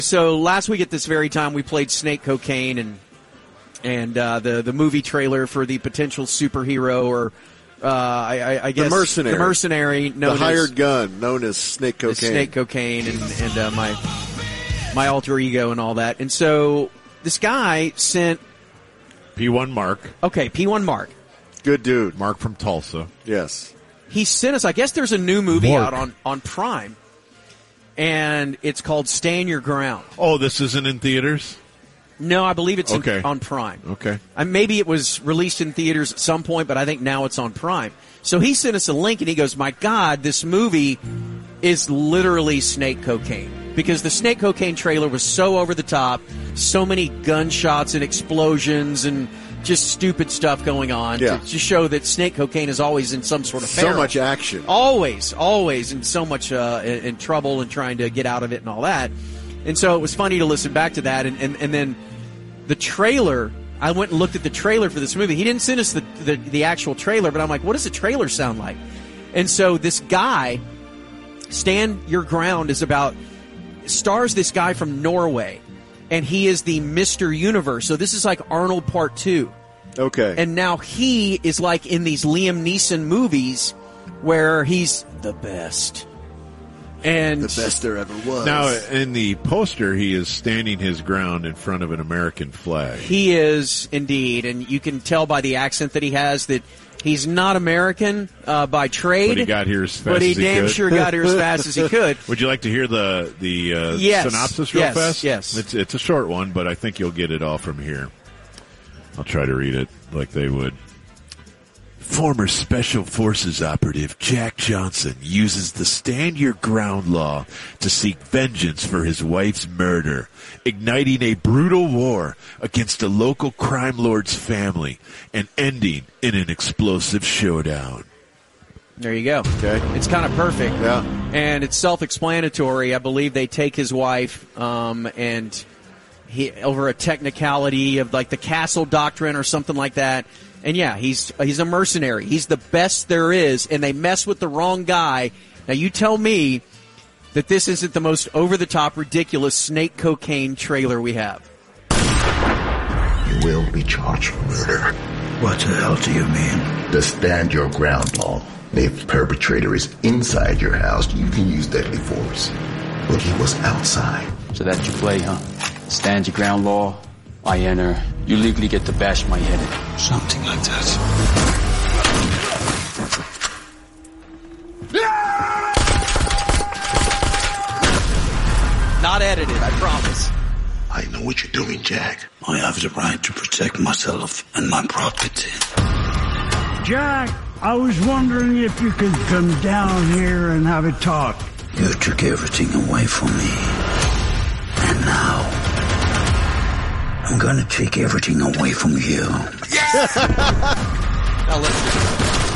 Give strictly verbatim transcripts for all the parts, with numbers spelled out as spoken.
So last week at this very time, we played Snake Cocaine and and uh, the the movie trailer for the potential superhero, or uh, I, I guess the mercenary, the mercenary, known the hired as, gun, known as Snake Cocaine, Snake Cocaine, and and uh, my my alter ego and all that. And so this guy sent P one Mark. Okay, P one Mark, good dude, Mark from Tulsa. Yes, he sent us. I guess there's a new movie Mark. out on on Prime. And it's called Stand Your Ground. Oh, this isn't in theaters? No, I believe it's okay. in, on Prime. Okay. And maybe it was released in theaters at some point, but I think now it's on Prime. So he sent us a link, and he goes, my God, this movie is literally Snake Cocaine. Because the Snake Cocaine trailer was so over the top, so many gunshots and explosions and just stupid stuff going on yeah. to, to show that Snake Cocaine is always in some sort of peril. So much action. Always, always in so much uh, in, in trouble and trying to get out of it and all that. And so it was funny to listen back to that. And, and, and then the trailer, I went and looked at the trailer for this movie. He didn't send us the, the, the actual trailer, but I'm like, what does the trailer sound like? And so this guy, Stand Your Ground, is about, stars this guy from Norway. And he is the Mister Universe. So this is like Arnold Part two. Okay. And now he is like in these Liam Neeson movies where he's the best. And the best there ever was. Now, in the poster, he is standing his ground in front of an American flag. He is, indeed. And you can tell by the accent that he has that he's not American uh, by trade. But he got here as fast But he as he damn could. sure got here as fast as he could. Would you like to hear the the uh, yes. synopsis real yes. fast? Yes, It's, it's a short one, but I think you'll get it all from here. I'll try to read it like they would. Former Special Forces operative Jack Johnson uses the Stand Your Ground law to seek vengeance for his wife's murder, igniting a brutal war against a local crime lord's family and ending in an explosive showdown. There you go. Okay. It's kind of perfect. Yeah. And it's self-explanatory. I believe they take his wife um, and he over a technicality of like the castle doctrine or something like that. And yeah, he's he's a mercenary. He's the best there is, and they mess with the wrong guy. Now you tell me that this isn't the most over-the-top, ridiculous Snake Cocaine trailer we have. You will be charged for murder. What the hell do you mean? The Stand Your Ground law. If the perpetrator is inside your house, you can use deadly force. But he was outside. So that's your play, huh? Stand your ground law. I enter. You legally get to bash my head in. Something like that. Not edited, I promise. I know what you're doing, Jack. I have the right to protect myself and my property. Jack, I was wondering if you could come down here and have a talk. You took everything away from me. And now, I'm gonna take everything away from you. Yes! Now listen.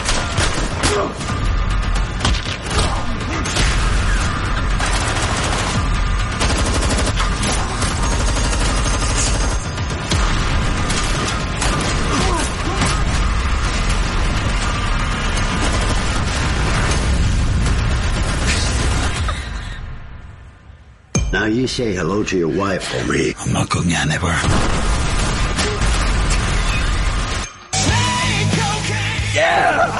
Now you say hello to your wife for me. I'm not going anywhere. Yeah!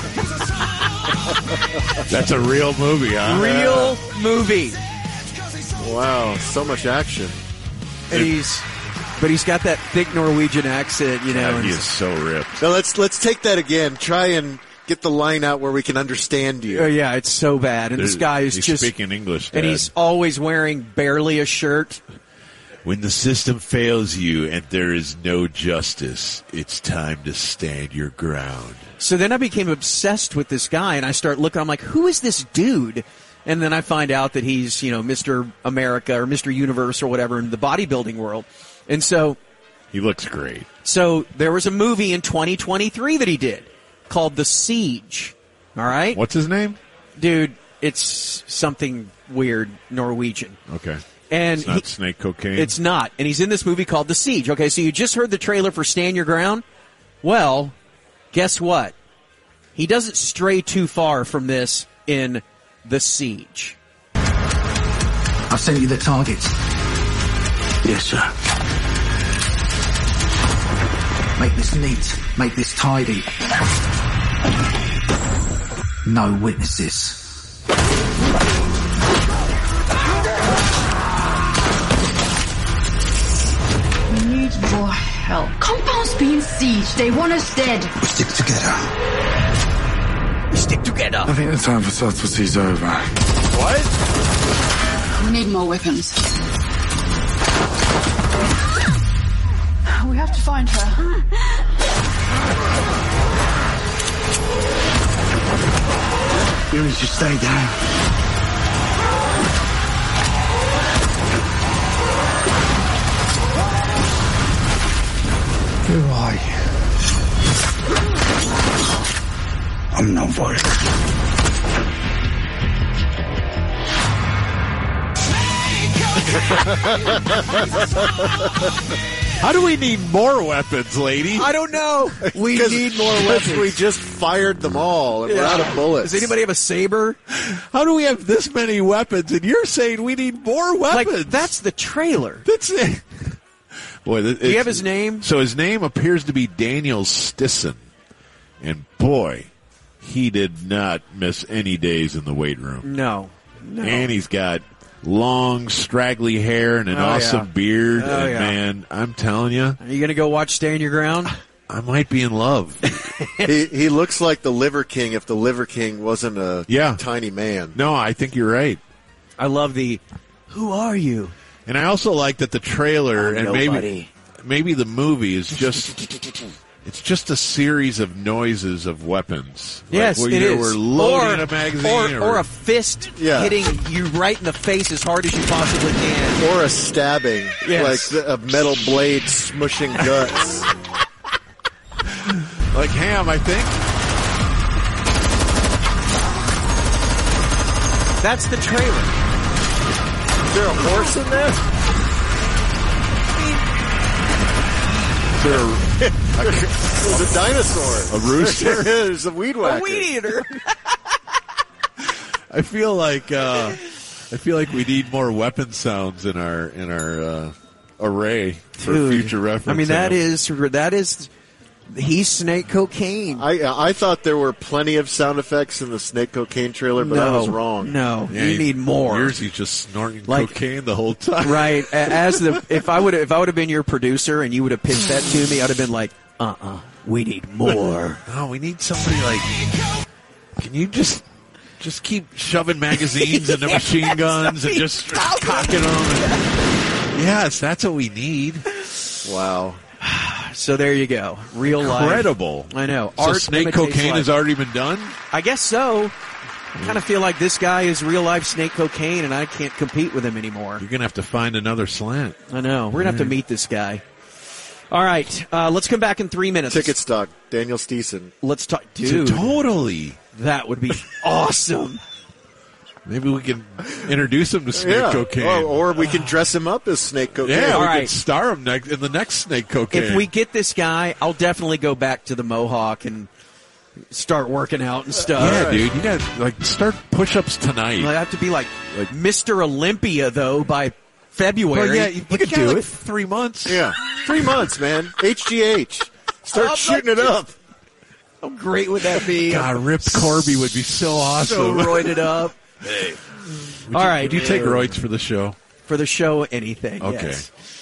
That's a real movie, huh? Real movie. Wow, so much action. And he's, but he's got that thick Norwegian accent, you know. Yeah, and he is so ripped. Now let's let's take that again. Try and get the line out where we can understand you. Oh yeah, it's so bad. And There's, this guy is he's just speaking English, Dad. and he's always wearing barely a shirt. When the system fails you and there is no justice, it's time to stand your ground. So then I became obsessed with this guy, and I start looking. I'm like, who is this dude? And then I find out that he's, you know, Mister America or Mister Universe or whatever in the bodybuilding world. And so he looks great. So there was a movie in twenty twenty-three that he did called The Siege. All right? What's his name? Dude, it's something weird, Norwegian. Okay. And it's not he, Snake Cocaine? It's not. And he's in this movie called The Siege. Okay, so you just heard the trailer for Stand Your Ground? Well, guess what? He doesn't stray too far from this in The Siege. I'll send you the targets. Yes, sir. Make this neat. Make this tidy. No witnesses. We need your help. Compound's being sieged. They want us dead. We stick together. We stick together. I think the time for subtlety's over. We need more weapons. We have to find her. You need to stay down. Who are you? I'm not violent. How do we need more weapons, lady? I don't know. We need more weapons. We just fired them all, and Yeah. we're out of bullets. Does anybody have a saber? How do we have this many weapons? And you're saying we need more weapons? Like, that's the trailer. That's it. Boy, th- Do you it's- have his name? So his name appears to be Daniel Stisson, and boy, he did not miss any days in the weight room. No. No. And he's got long, straggly hair and an Oh, awesome yeah. beard. Oh, and yeah. man, I'm telling you, Are you going to go watch Stand Your Ground? I might be in love. he, he looks like the Liver King if the Liver King wasn't a Yeah. tiny man. No, I think you're right. I love the, who are you? And I also like that the trailer I'm and nobody. maybe maybe the movie is just it's just a series of noises of weapons. Yes, like, it either is. We're loading or, a magazine or, or, or a fist Yeah. hitting you right in the face as hard as you possibly can. Or a stabbing, Yes. like the, a metal blade smushing guts. like ham, I think. That's the trailer. Is there a horse in there? There's a dinosaur. A rooster? There's a weed whacker. A weed eater. I feel like uh, I feel like we need more weapon sounds in our in our uh, array for Dude, future reference. I mean, that Ham. is, that is, he's Snake Cocaine. I I thought there were plenty of sound effects in the Snake Cocaine trailer, but no, I was wrong. No, Yeah, you he- need more. Yours, he's just snorting Like- cocaine the whole time. Right. A- As the if I would if I would have been your producer and you would have pitched that to me, I'd have been like, uh uh we need more. No, we need somebody like. Can you just just keep shoving magazines into machine guns and just cocking them? And, yes, that's what we need. Wow. So there you go. Real life. Incredible. I know. So Art snake imitates cocaine life. has already been done. I guess so. I kind of feel like this guy is real life Snake Cocaine, and I can't compete with him anymore. You're gonna have to find another slant. I know. We're gonna have to meet this guy. All right, uh, let's come back in three minutes. Ticket stock. Daniel Steeson. Let's talk, dude. Totally. That would be awesome. Maybe we can introduce him to snake Yeah. cocaine. Or, or we can dress him up as Snake Cocaine. yeah, All we right. could star him next in the next snake cocaine. If we get this guy, I'll definitely go back to the Mohawk and start working out and stuff. yeah, dude, you got like start push-ups tonight. I have to be like, like Mister Olympia though by February. Well, yeah, you, you you could got do like it. three months. Yeah. Three months, man. H G H. Start I'm shooting not it up. How great would that be? God, Ripped Corby would be so awesome. So roided up. Would All you- right, Would you take roids for the show? for the show, anything. Okay. Yes.